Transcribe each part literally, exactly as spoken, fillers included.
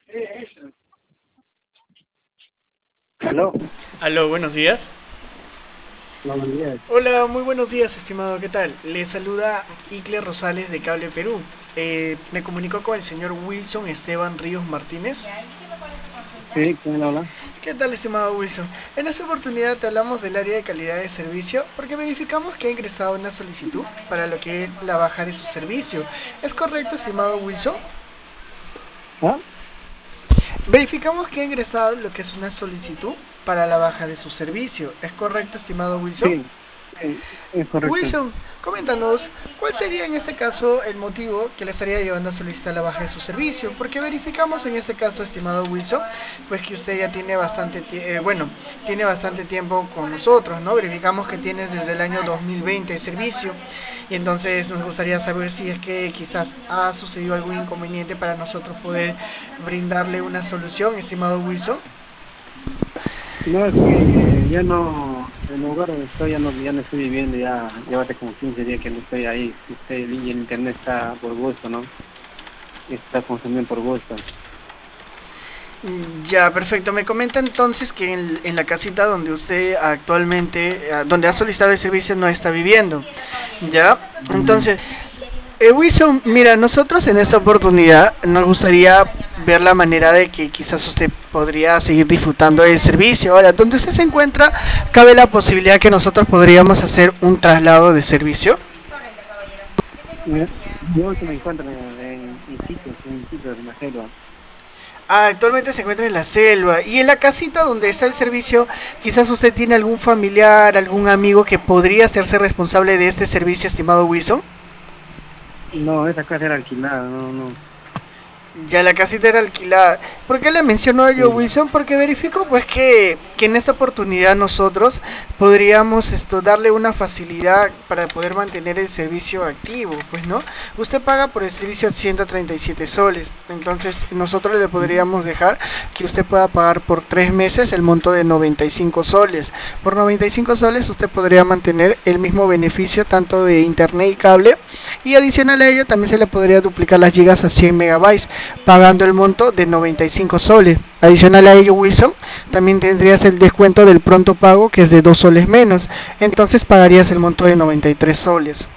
Aló, Aló, buenos días. buenos días. Hola, muy buenos días, estimado, ¿qué tal? Le saluda Icle Rosales de Cable Perú. Eh, me comunicó con el señor Wilson Esteban Ríos Martínez. Sí, ¿quién habla? ¿Qué tal, estimado Wilson? En esta oportunidad te hablamos del área de calidad de servicio porque verificamos que ha ingresado una solicitud para lo que es la baja de su servicio. ¿Es correcto, estimado Wilson? ¿Ah? Verificamos que ha ingresado lo que es una solicitud para la baja de su servicio. ¿Es correcto, estimado Wilson? Sí, sí, es correcto. Wilson, coméntanos, ¿cuál sería en este caso el motivo que le estaría llevando a solicitar la baja de su servicio? Porque verificamos en este caso, estimado Wilson, pues que usted ya tiene bastante, eh, bueno, tiene bastante tiempo con nosotros, ¿no? Verificamos que tienes desde el año dos mil veinte de servicio y entonces nos gustaría saber si es que quizás ha sucedido algún inconveniente para nosotros poder brindarle una solución, estimado Wilson. No, es que ya no, en el lugar donde estoy ya no, ya no estoy viviendo, ya lleva como quince días que no estoy ahí. Este, y el internet está por gusto, ¿no? Está consumiendo por gusto. Ya, perfecto. Me comenta entonces que en, en la casita donde usted actualmente, eh, donde ha solicitado el servicio, no está viviendo. Ya, Mm, entonces, eh, Wilson, mira, nosotros en esta oportunidad nos gustaría ver la manera de que quizás usted podría seguir disfrutando del servicio. Ahora, donde usted se encuentra, cabe la posibilidad que nosotros podríamos hacer un traslado de servicio. mira, yo que me encuentro en, en Iquitos, en Iquitos, en la selva. Ah, actualmente se encuentra en la selva. Y en la casita donde está el servicio, quizás usted tiene algún familiar, algún amigo que podría hacerse responsable de este servicio, estimado Wilson. No, esa casa era alquilada, no, no. Ya la casita era alquilada. ¿Por qué le menciono yo, Sí, Wilson? Porque verifico pues que, que en esta oportunidad nosotros podríamos esto darle una facilidad para poder mantener el servicio activo, pues no. Usted paga por el servicio ciento treinta y siete soles, entonces nosotros le podríamos dejar que usted pueda pagar por tres meses el monto de noventa y cinco soles. Por noventa y cinco soles usted podría mantener el mismo beneficio tanto de internet y cable, y adicional a ello también se le podría duplicar las gigas a cien megabytes pagando el monto de noventa y cinco soles. Adicional a ello, Wilson, también tendrías el descuento del pronto pago que es de dos soles menos, entonces pagarías el monto de noventa y tres soles.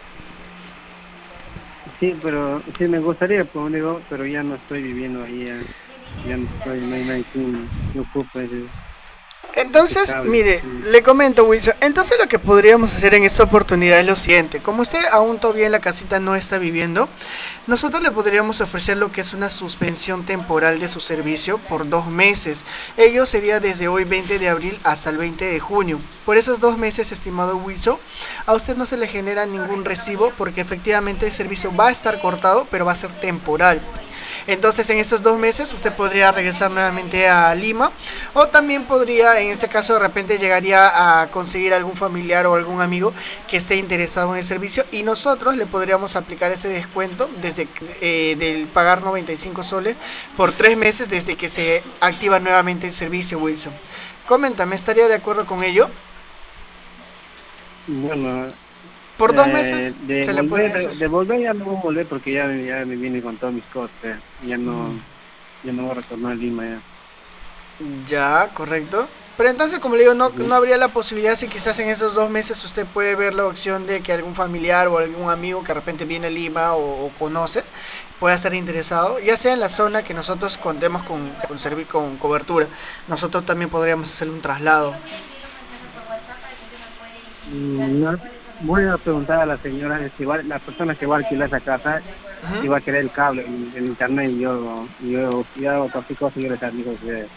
sí, pero sí me gustaría, pues digo, pero ya no estoy viviendo ahí, ya, ya no estoy, no hay nadie que que ocupe ese, ese Entonces, cable. mire, Sí. le comento, Wilson. Entonces, lo que podríamos hacer en esta oportunidad es lo siguiente: como usted aún todavía en la casita no está viviendo, nosotros le podríamos ofrecer lo que es una suspensión temporal de su servicio por dos meses. Ello sería desde hoy veinte de abril hasta el veinte de junio. Por esos dos meses, estimado Wilson, a usted no se le genera ningún recibo porque efectivamente el servicio va a estar cortado, pero va a ser temporal. Entonces, en estos dos meses usted podría regresar nuevamente a Lima, o también podría, en este caso, de repente llegaría a conseguir algún familiar o algún amigo que esté interesado en el servicio y nosotros le podríamos aplicar ese descuento desde eh, del pagar noventa y cinco soles por tres meses desde que se activa nuevamente el servicio, Wilson. Coméntame, ¿estaría de acuerdo con ello? Bueno, Por dos eh, meses de se le puede volver, eso. de volver ya no voy a volver porque ya, ya me vine con todas mis cosas, ya no, ya no voy a retornar a Lima ya. Ya, correcto. Pero entonces, como le digo, no, no Ujú. habría la posibilidad si quizás en esos dos meses usted puede ver la opción de que algún familiar o algún amigo que de repente viene a Lima o, o conoce pueda estar interesado, ya sea en la zona que nosotros contemos con, con, servi- con cobertura. Nosotros también podríamos hacer un traslado. Mm, no, voy a preguntar a la señora si va, la persona que va a alquilar esa casa, si va a querer el cable, el, el internet, y yo, y yo, si hago cualquier cosa, yo les digo que,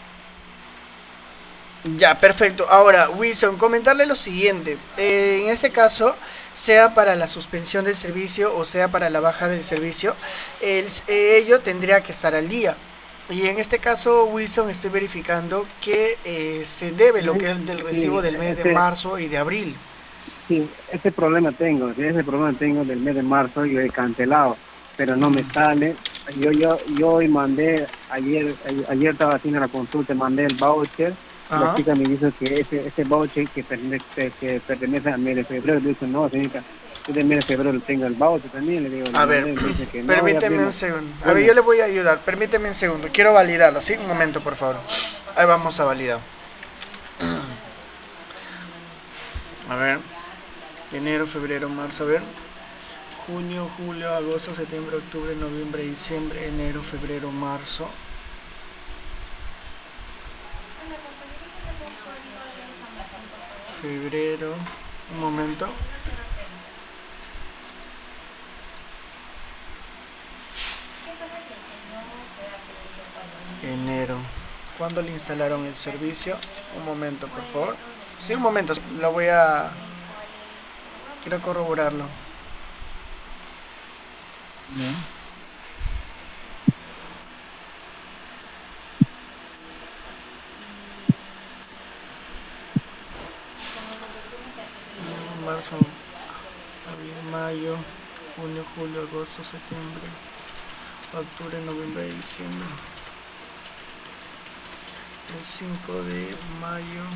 Ya, perfecto. Ahora, Wilson, comentarle lo siguiente. Eh, en este caso, sea para la suspensión del servicio o sea para la baja del servicio, el, eh, ello tendría que estar al día. Y en este caso, Wilson, estoy verificando que eh, se debe lo que sí, es del recibo sí, del mes de ese, marzo y de abril. sí, ese problema tengo, sí, ese problema tengo del mes de marzo, yo he cancelado, pero no me sale. Yo, yo, yo hoy mandé, ayer, ayer, ayer estaba haciendo la consulta, mandé el voucher, la Ajá. chica me dice que ese, ese voucher que pertenece, que pertenece al mes de febrero, le dice, no, señorita, yo de mes de febrero tengo el voucher también, le digo, A ver, me dice que no, ya permíteme vino. un segundo. A Bueno, ver, yo le voy a ayudar. Permíteme un segundo. Quiero validarlo, ¿sí? Un momento, por favor. Ahí vamos a validar. A ver. Enero, febrero, marzo, a ver. Junio, julio, agosto, septiembre, octubre, noviembre, diciembre, enero, febrero, marzo. Febrero. Un momento. Enero. ¿Cuándo le instalaron el servicio? Un momento, por favor. Sí, un momento. Lo voy a... Quiero corroborarlo. ¿no? Marzo, abril, mayo, junio, julio, agosto, septiembre, octubre, noviembre y diciembre. El cinco de mayo.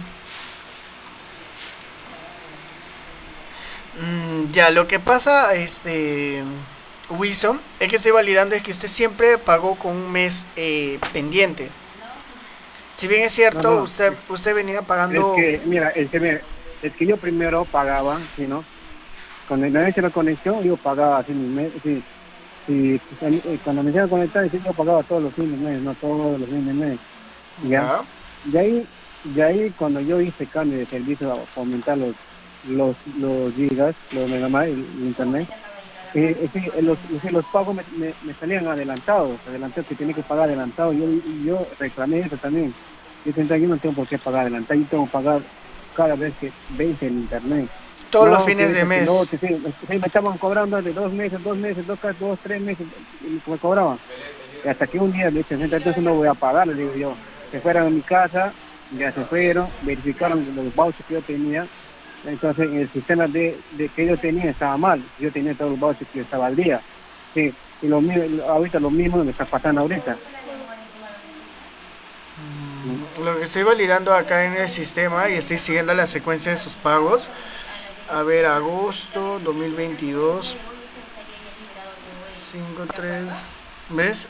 Mm, ya, lo que pasa, este, Wilson, es que estoy validando es que usted siempre pagó con un mes eh, pendiente. Si bien es No, cierto, no, usted usted venía es pagando. que, mira, es que, me- es que yo primero pagaba, ¿sí, no? Cuando me hice la conexión, yo pagaba así mi mes, sí, sí, eh, cuando me hicieron conectar, sí, yo pagaba todos los fines de mes, no todos los fines de mes, ¿ya? Ya. De ahí, de ahí cuando yo hice cambio de servicio a aumentar los, los, los gigas, los megabytes, el, el internet, eh, eh, sí, eh, los, los, los pagos me, me, me salían adelantados, adelantados que tenía que pagar adelantado, yo, y yo reclamé eso también. Yo pensé, yo no tengo por qué pagar adelantado, yo tengo que pagar cada vez que vence el internet. Todos los No, que fines de eso, que lo mes. otro, sí, sí, me estaban cobrando de dos meses, dos meses, dos, dos, tres meses, y me cobraban. Y hasta que un día me dicen, entonces no voy a pagar, le digo yo. Se fueron a mi casa, ya se fueron, verificaron los vouchers que yo tenía, entonces el sistema de, de que yo tenía estaba mal, yo tenía todos los vouchers que estaba al día. Sí, y lo mismo, ahorita lo mismo me está pasando ahorita. ¿No? Mm, Lo que estoy validando acá en el sistema y estoy siguiendo la secuencia de sus pagos. A ver, agosto dos mil veintidós, cinco tres. ¿Ves?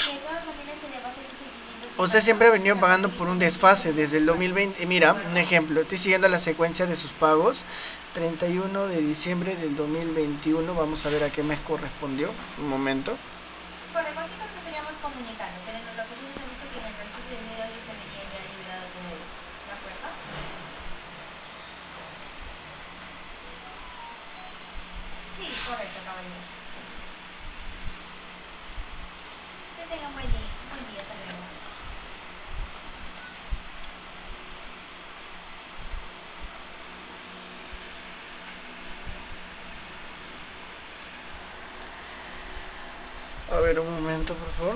Usted siempre ha venido pagando por un desfase desde el dos mil veinte. Mira, un ejemplo, estoy siguiendo la secuencia de sus pagos. treinta y uno de diciembre del dos mil veintiuno. Vamos a ver a qué mes correspondió. Un momento. Bueno, cualquier cosa estaríamos comunicando, pero en lo que sí se dice que en el transcurso del día de hoy se venía ya liberado todo eso. ¿De acuerdo? Sí, correcto, caballero. Que tengan buen día. Buen día, hasta luego. A ver, un momento, por favor.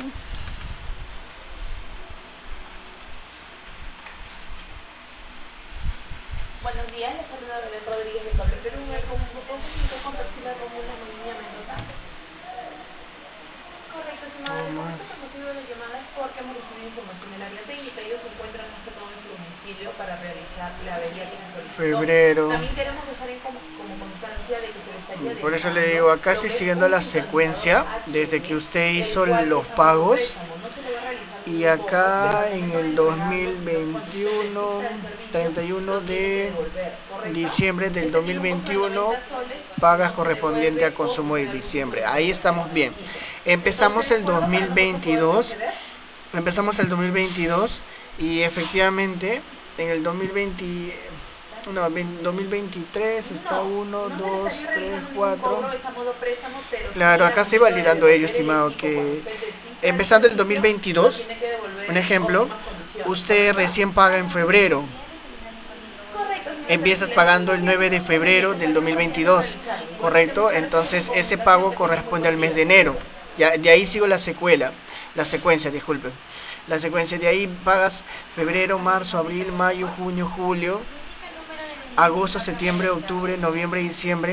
Buenos días, les saluda Belén Rodríguez de Cable Perú. Me comunico con Tarsila Rómula Molina Mendoza. Correcto, estimada. Le comento que el motivo de la llamada es porque hemos recibido información del área técnica. Ellos se encuentran más que todo en su domicilio para realizar la avería que se solicitó. Febrero. También queremos dejar en como, como constancia de que se le estaría Por eso le descontando digo, acá lo estoy que es siguiendo un la sintonizador secuencia H M, desde que usted el hizo cual los es a modo pagos. préstamo. No se le va a realizar Y ningún cobro, pero acá al en momento de el entregarlo, dos mil veintiuno, cuando usted necesita el servicio, treinta y uno lo tiene que de devolver, ¿correcto? diciembre del Este dos tiene mil un costo de veintiuno, noventa soles, pagas no se correspondiente devuelve a consumo o de usted diciembre. algún Ahí tipo estamos de bien. requisito. Empezamos ¿Está el usted de acuerdo para lo que puede dos mil veintidós, proceder? empezamos el dos mil veintidós y efectivamente en el dos mil veinte, no, vein- dos mil veintitrés está No, uno, no se le dos, estaría tres, realizando ningún cuatro. cobro, es a modo préstamo, pero Claro, sí acá al estoy momento de validando ello, devolver el estimado, equipo, cuando que usted desista el empezando el servicio, lo dos mil veintidós, tiene que devolver un en ejemplo, óptimas condiciones, usted ¿correcto? recién paga en febrero. Correcto, señora Empiezas Tarsila. pagando Entonces, el más nueve bien, de es un pendiente febrero que del dos mil estaríamos queriendo veintidós, realizar. Igual usted ¿correcto? puede hacer Entonces como ese comunicación pago que tenga muy corresponde al buen mes de día. enero. Ya, de ahí sigo la secuela, la secuencia, disculpe. La secuencia de ahí pagas febrero, marzo, abril, mayo, junio, julio, agosto, septiembre, octubre, noviembre, diciembre.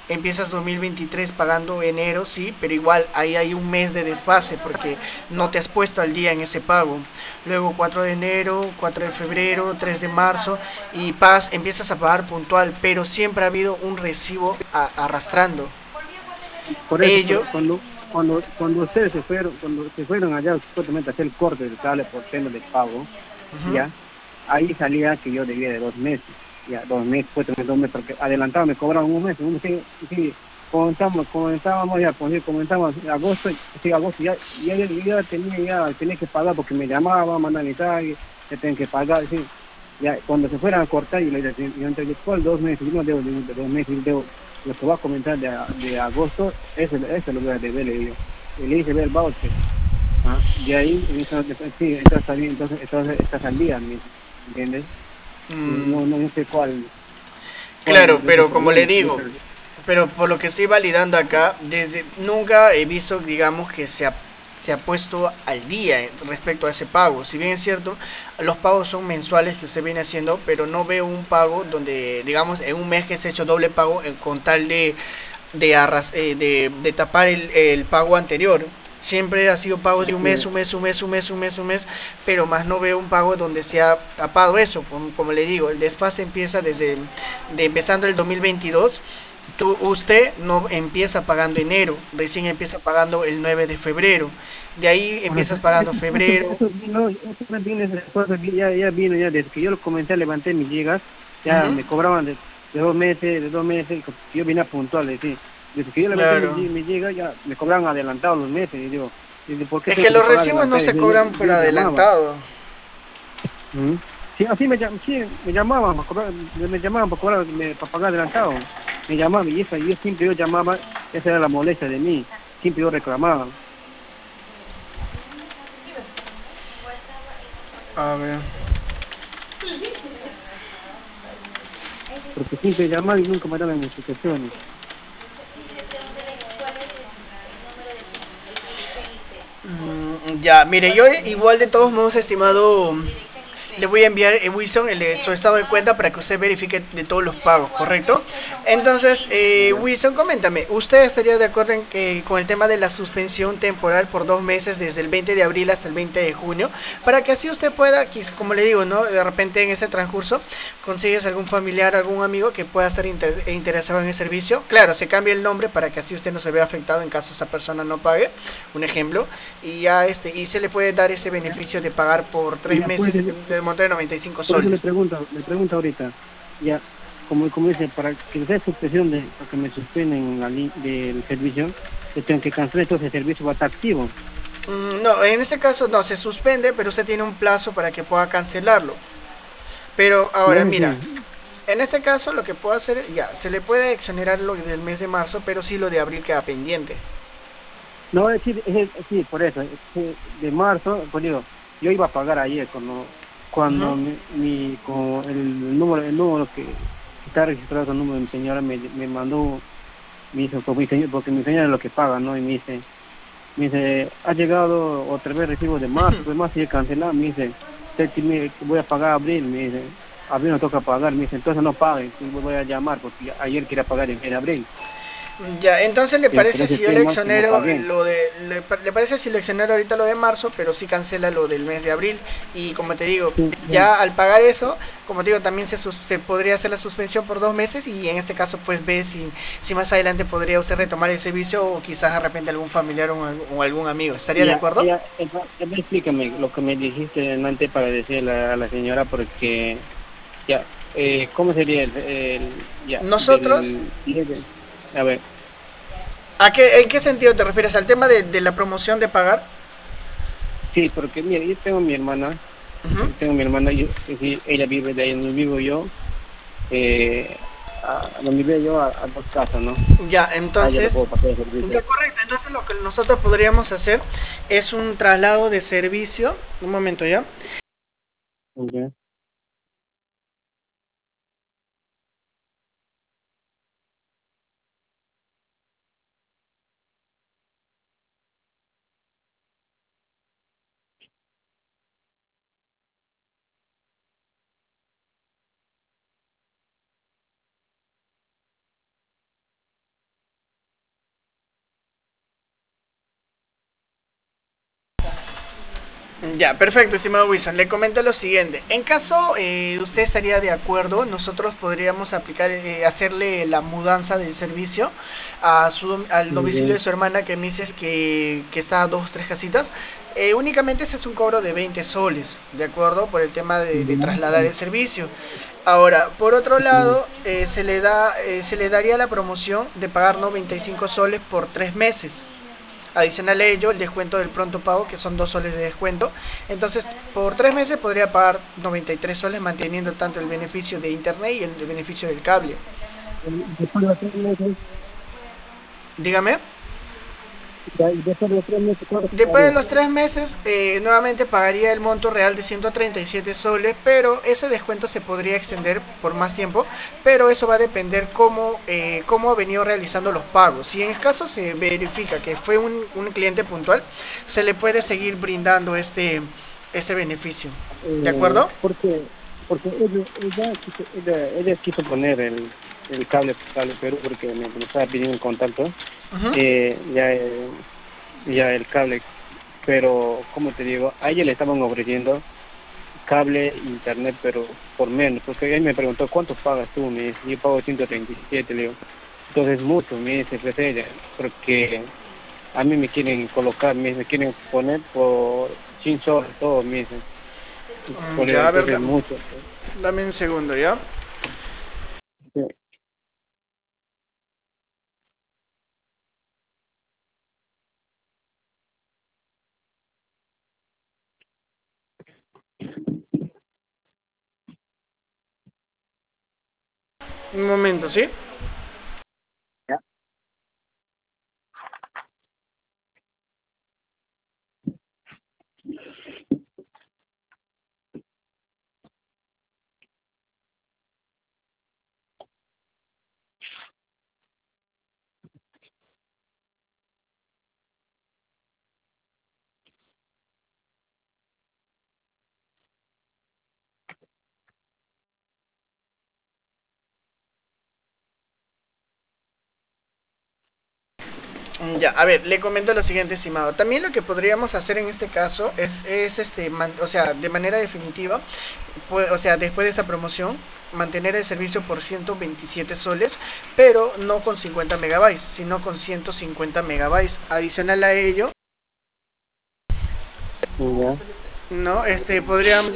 empiezas dos mil veintitrés pagando enero, sí, pero igual ahí hay un mes de desfase porque no te has puesto al día en ese pago. Luego cuatro de enero, cuatro de febrero, tres de marzo y pas, empiezas a pagar puntual, pero siempre ha habido un recibo a- arrastrando. Por eso, Ello, por- cuando, cuando, cuando ustedes se fueron, cuando se fueron allá supuestamente a hacer el corte del cable por tema de pago, ujú, ya, ahí salía que yo debía de dos meses, ya, dos meses, supuestamente dos meses, porque adelantado me cobraron un mes, un mes, sí, sí, comenzamos, comenzábamos ya, pues, sí, comenzamos en agosto, sí, agosto, ya, ya, ya, ya tenía, ya tenía que pagar porque me llamaba, mandaba mensajes, ya tenía que pagar, sí, ya, cuando se fueran a cortar, y le decía, yo entre ¿cuál dos meses? Yo no debo de, de dos meses, yo debo, lo que va a comenzar de, a- de agosto, eso, eso lo voy a deber, le digo, y le hice ver el voucher. Ah, de ahí, entonces, sí, entonces está bien, entonces, entonces estás al día, ¿me entiendes? mm, No, no, no sé cuál, cuál claro, de esos pero como le problemas. digo, pero por lo que estoy validando acá, desde nunca he visto, digamos, que se ha, se ha puesto al día en- respecto a ese pago. Si bien es cierto, los pagos son mensuales que usted viene haciendo, pero no veo un pago donde, digamos, en un mes que se ha hecho doble pago en- con tal de, de, arras- eh, de, de tapar el, el pago anterior. Siempre ha sido pagos de un mes, Este, un mes, un mes, un mes, un mes, un mes, pero más no veo un pago donde se ha tapado eso. Como, como le digo, el desfase empieza desde de empezando el dos mil veintidós. Tú, usted no empieza pagando enero, recién empieza pagando el nueve de febrero. De ahí bueno, empiezas eso, pagando eso, febrero. eso vino, eso me vino después, de- ya, ya vino, ya desde que yo lo comencé, levanté mis gigas, ya Ujú, me cobraban de, de dos meses, de dos meses, yo vine a puntual, sí. Desde que yo levanté mis, claro. gi- mis gigas, ya me cobraban adelantados los meses, y digo, y digo, ¿por qué Es tengo que que los pagar recibos no adelantado? Y se yo, yo, cobran por yo llamaba. adelantado. Ujú. Sí, así me, llam- sí, me llamaban para cobrar, me, me llamaban para cobrar, me- para pagar adelantado. Me llamaban y eso, y yo siempre yo llamaba, esa era la molestia de mí, siempre yo reclamaba. A ver. Porque siempre llamaba y nunca me daban explicaciones. Mm, ya, mire, yo igual de todos modos, estimado, le voy a enviar a Wilson el, su estado de cuenta para que usted verifique de todos los pagos, ¿correcto? Entonces, eh, Ya. Wilson, coméntame, ¿usted estaría de acuerdo en que con el tema de la suspensión temporal por dos meses desde el veinte de abril hasta el veinte de junio? Para que así usted pueda, como le digo, ¿no? De repente en ese transcurso consigues algún familiar, algún amigo que pueda estar inter interesado en el servicio. Claro, se cambia el nombre para que así usted no se vea afectado en caso esa persona no pague, un ejemplo, y ya este y se le puede dar ese Ya, beneficio de pagar por tres ya, por eso, meses de monto de noventa y cinco por eso le soles. pregunto, le pregunto ahorita, ya, como, como dice, para que sea suspensión de, para que me suspenden la li- del servicio, yo tengo que cancelar, entonces el servicio va a estar activo. Mm, no, en este caso no se suspende, pero usted tiene un plazo para que pueda cancelarlo. Pero No, ahora eso mira, sí. en este caso lo que puedo hacer, ya, se le puede exonerar lo del mes de marzo, pero sí lo de abril queda pendiente. No, es decir, es, es- sí, por eso, es que de marzo, pues digo, yo iba a pagar ayer cuando, Ujú. cuando mi, mi con el número, el número que, que está registrado con el número de mi señora me, me mandó, me dice, porque mi señora, porque mi señora es lo que paga, ¿no? Y me dice, me dice, ha llegado otra vez recibo de marzo, pues más si he cancelado, me dice, "Usted tiene- voy a pagar abril, me dice, abril no toca pagar, me dice, entonces no pague, y voy a llamar porque ayer quería pagar en, en abril, Ya, entonces le pero por parece ese si yo le tema que no exonero pagué. lo de, le, pa- le parece si le exonero ahorita lo de marzo, pero sí cancela lo del mes de abril y como te digo, Sí, sí. ya al pagar eso, como te digo, también se, sus- se podría hacer la suspensión por dos meses y en este caso pues ve si, si más adelante podría usted retomar el servicio o quizás de repente algún familiar o, al- o algún amigo. ¿Estaría de Ya, acuerdo? ya, enta- entonces explícame lo que me dijiste antes para decirle a la señora, porque, ya, eh, ¿cómo sería el, el ya, Nosotros, del diez de- a ver, ¿a qué, ¿en qué sentido te refieres? ¿Al tema de, de la promoción de pagar? sí, porque mira, yo tengo mi hermana, Ujú. yo tengo mi hermana, yo, es decir, ella vive de ahí donde vivo yo, eh, a donde vivo yo, a, a dos casas, ¿no? Ya, Ah, yo le entonces, puedo pasar el ya servicio. correcto. Entonces lo que nosotros podríamos hacer es un traslado de servicio. Un momento ya. Ok. Ya, perfecto, estimado Wilson. Le comento lo siguiente. En caso eh, usted estaría de acuerdo, nosotros podríamos aplicar, eh, hacerle la mudanza del servicio a su, dom- al domicilio de Ya, su hermana que me dices que, que está a dos, tres casitas. Eh, únicamente ese es un cobro de veinte soles, ¿de acuerdo? Por el tema de, de trasladar el servicio. Ahora, por otro ya, lado, eh, se le da, eh, se le daría la promoción de pagar noventa y cinco soles por tres meses. Adicional a ello, el descuento del pronto pago, que son dos soles de descuento. Entonces, por tres meses podría pagar noventa y tres soles, manteniendo tanto el beneficio de internet y el beneficio del cable. después de los tres meses, Dígame. ya, y después de los tres meses, ¿cuánto Después de pagaría? los tres meses, eh, nuevamente pagaría el monto real de ciento treinta y siete soles, pero ese descuento se podría extender por más tiempo, pero eso va a depender cómo, eh, cómo ha venido realizando los pagos. Si en el caso se verifica que fue un, un cliente puntual, se le puede seguir brindando este, este beneficio. ¿De Eh, acuerdo? porque, porque ella, ella, quiso, ella, ella quiso poner el, el cable, cable Perú porque me, me estaba pidiendo el contacto, Ujú. eh, ya, eh, ya el cable, pero como te digo, a ella le estaban ofreciendo cable, internet, pero por menos, porque ella me preguntó, ¿cuánto pagas tú? Me dice, yo pago ciento treinta y siete, le digo, entonces mucho, me dice, pues ella, porque a mí me quieren colocar, me, me quieren poner por sin soles, todo, me dice, Mm, por, ya, a ver, entonces mucho. dame un segundo, ¿ya? Sí, Un momento, ¿sí? ya, Mm, ya, a ver, le comento lo siguiente, estimado. También lo que podríamos hacer en este caso es, es este, man- o sea, de manera definitiva, pues, o sea, después de esa promoción, mantener el servicio por ciento veintisiete soles, pero no con cincuenta megabytes, sino con ciento cincuenta megabytes. Adicional a ello, ya, ¿no? Este, podrían,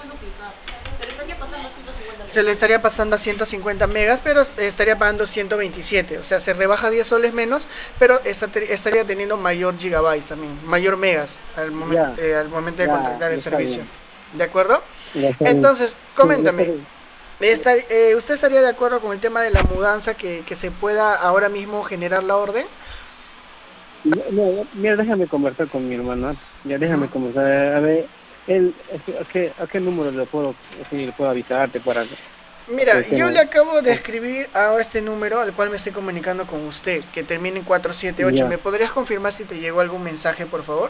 se le estaría pasando a ciento cincuenta megas, pero estaría pagando ciento veintisiete. O sea, se rebaja diez soles menos, pero esta- estaría teniendo mayor gigabytes también, mayor megas al momento, ya, eh, al momento de ya, contactar el ya está servicio. bien, ¿De acuerdo? ya está bien. Entonces, Sí, ya está coméntame, bien. ¿está- eh, ¿usted estaría de acuerdo con el tema de la mudanza que, que se pueda ahora mismo generar la orden? No, no, ya- mira, déjame conversar con mi hermana, ya Ujú. déjame conversar, a ver, él, a qué, a qué, a qué número le puedo, así, le puedo avisarte para que Mira, yo le estemos, acabo de oh, escribir a este número al cual me estoy comunicando con usted, que termina en cuatro siete ocho. ya, ¿Me podrías confirmar si te llegó algún mensaje, por favor?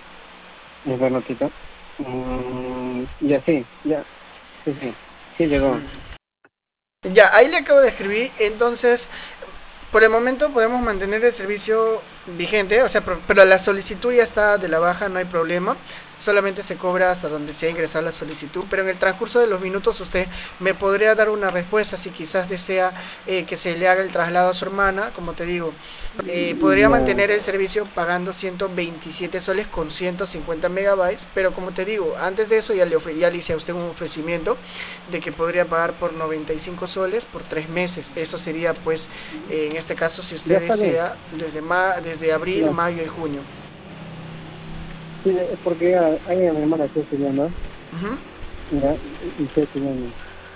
un ratito. Mm, ya sí, ya, sí, sí, sí llegó. Ya, ahí le acabo de escribir, entonces por el momento podemos mantener el servicio vigente, o sea, pero, pero la solicitud ya está de la baja, no hay problema. Solamente se cobra hasta donde se ha ingresado la solicitud, pero en el transcurso de los minutos usted me podría dar una respuesta si quizás desea eh, que se le haga el traslado a su hermana, como te digo. Eh, podría Ya, mantener el servicio pagando ciento veintisiete soles con ciento cincuenta megabytes, pero como te digo, antes de eso ya le, ofre- ya le hice a usted un ofrecimiento de que podría pagar por noventa y cinco soles por tres meses. Eso sería pues eh, en este caso si ya usted está bien, desea desde, ma desde abril, ya, mayo y junio. sí, es porque ya, ahí mi hermana está estudiando, Ujú. ya, y y está estudiando.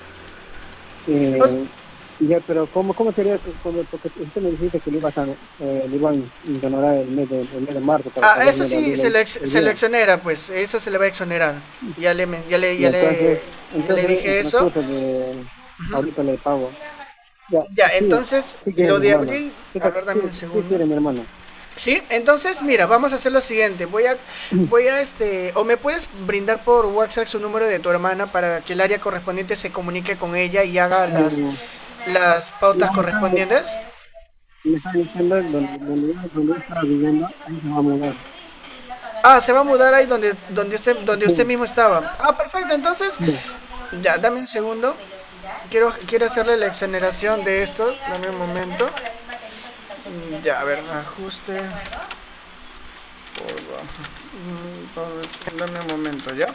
Os- Eh, ya, pero ¿cómo, cómo sería? que- Como, porque usted me dijiste que le iban a, eh, le iban a ignorar el mes de, el mes de marzo para ah, eso pagarme el sí, abril se el, le, el se le día. exonera, pues, eso se le va a exonerar. Ya le, men- ya le, Y ya entonces, le, ya le entonces en dije eso. transcurso de ahorita le pago. Ya, Ya, sí, entonces, sí quiere lo mi de hermano. abril, Sí, a ta- ver, dame un sí, sí segundo. quiere mi hermano. Sí, entonces mira, vamos a hacer lo siguiente. Voy a, voy a este, o me puedes brindar por WhatsApp su número de tu hermana para que el área correspondiente se comunique con ella y haga las, Eh, las pautas ya me está, correspondientes. me está diciendo donde, donde, yo- donde yo estaba viviendo, ahí se va a mudar. Ah, se va a mudar ahí donde donde usted donde usted Sí, mismo estaba. Ah, perfecto. Entonces, sí, ya, dame un segundo. Quiero quiero hacerle la exoneración de esto. Dame un momento. Mm, Ya, a ver, ajuste. Por bajo. Mm, por- Dame un momento, ¿ya?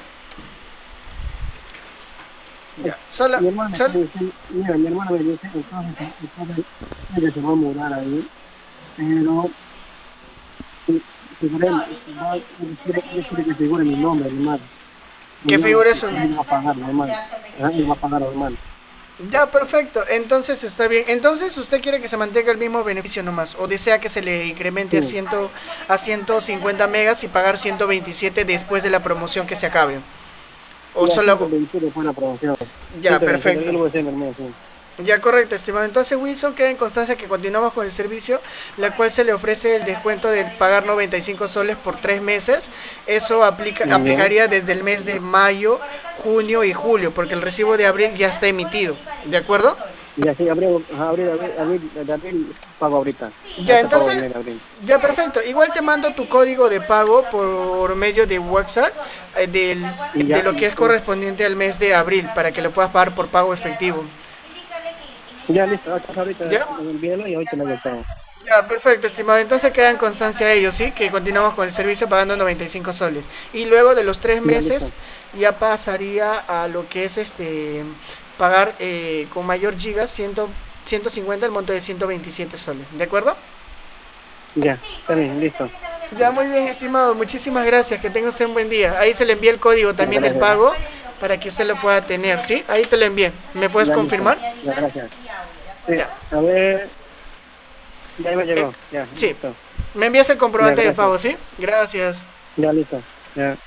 es- Ya. Sola, mi hermana me está sol, diciendo, mira, mi hermana me dice, entonces, entonces, ella se va a mudar ahí, pero si, si por él, va, él quiere, él quiere que figure mi nombre, hermano, y que yo, figure y su. él va a pagar normal, ajá, él va a pagar normal. Ya, perfecto. Entonces está bien. Entonces usted quiere que se mantenga el mismo beneficio nomás, o desea que se le incremente a Sí, cien, a ciento cincuenta megas y pagar ciento veintisiete después de la promoción que se acabe. O ya solo. ciento veintisiete fue la promoción, Ya, ciento veintisiete, perfecto. yo lo voy a hacer en el mes, sí. Ya, correcto, estimado. Entonces, Wilson, queda en constancia que continuamos con el servicio, la cual se le ofrece el descuento de pagar noventa y cinco soles por tres meses. Eso aplica, Ya, aplicaría desde el mes de mayo, junio y julio, porque el recibo de abril ya está emitido. ¿De acuerdo? ya sí, abril, ajá, abril, abril, abril, de abril pago ahorita, Ya, ahorita pago el entonces, mes de abril. ya perfecto. Igual te mando tu código de pago por medio de WhatsApp eh, del, de Ya, lo que es sí. correspondiente al mes de abril, para que lo puedas pagar por pago efectivo. Ya listo, acá ahorita ¿Ya? envíalo y ahorita le hago el pago. Ya, perfecto, estimado. Entonces queda en constancia ellos, ¿sí? Que continuamos con el servicio pagando noventa y cinco soles. Y luego de los tres Ya listo. meses ya pasaría a lo que es este pagar eh, con mayor gigas cien, ciento cincuenta el monto de ciento veintisiete soles. ¿De acuerdo? Ya, está bien, listo. Ya, muy bien, estimado. Muchísimas gracias. Que tenga usted un buen día. Ahí se le envía el código Ya, también del gracias. pago para que usted lo pueda tener, ¿sí? Ahí te lo envié. ¿Me puedes Ya listo. confirmar? Ya, gracias. Sí, Ya. a ver, ya me Eh, llegó. Ya, sí. listo. Me envías el Ya, comprobante de gracias. pago, ¿sí? Gracias. Ya listo. Ya.